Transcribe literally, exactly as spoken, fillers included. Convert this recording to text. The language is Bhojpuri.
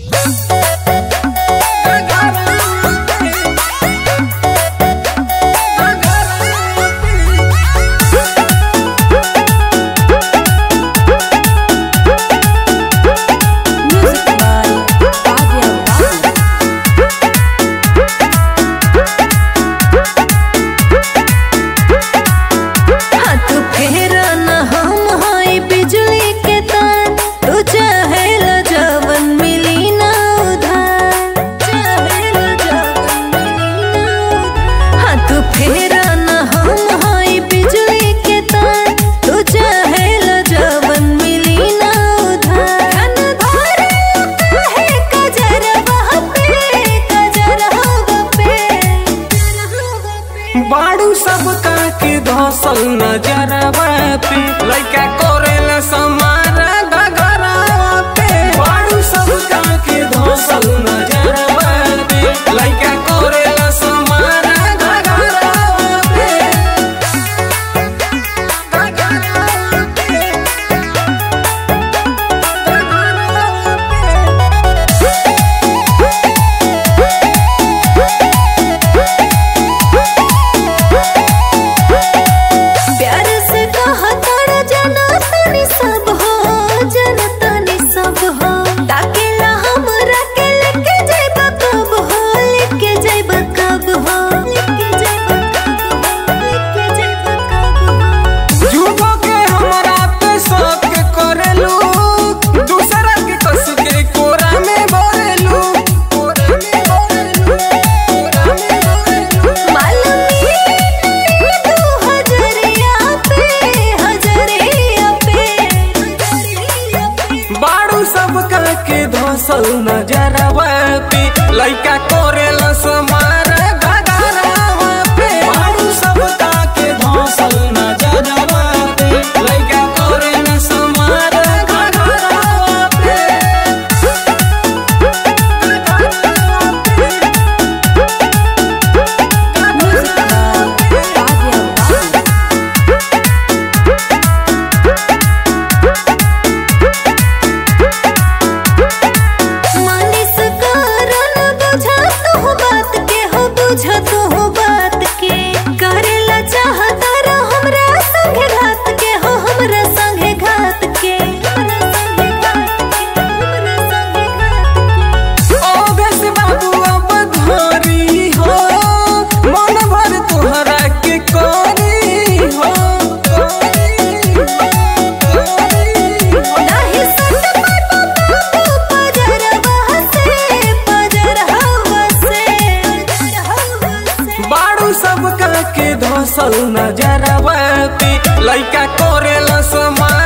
बाड़ू सबका के धसल नजरवा पे लइका करेला समारा घगरवा पे। बाड़ू सबका के धसल नजरवा पे लइका करेला समारा घगरवा पे। घगरवा पे के धसल नजरवा पे लइका करेला समारा घगरवा पे। बाड़ू सबका के धसल नजरवा पे लइका करेला समारा घगरवा पे। सबका के धसल नजरवा पे लइका करेला समारा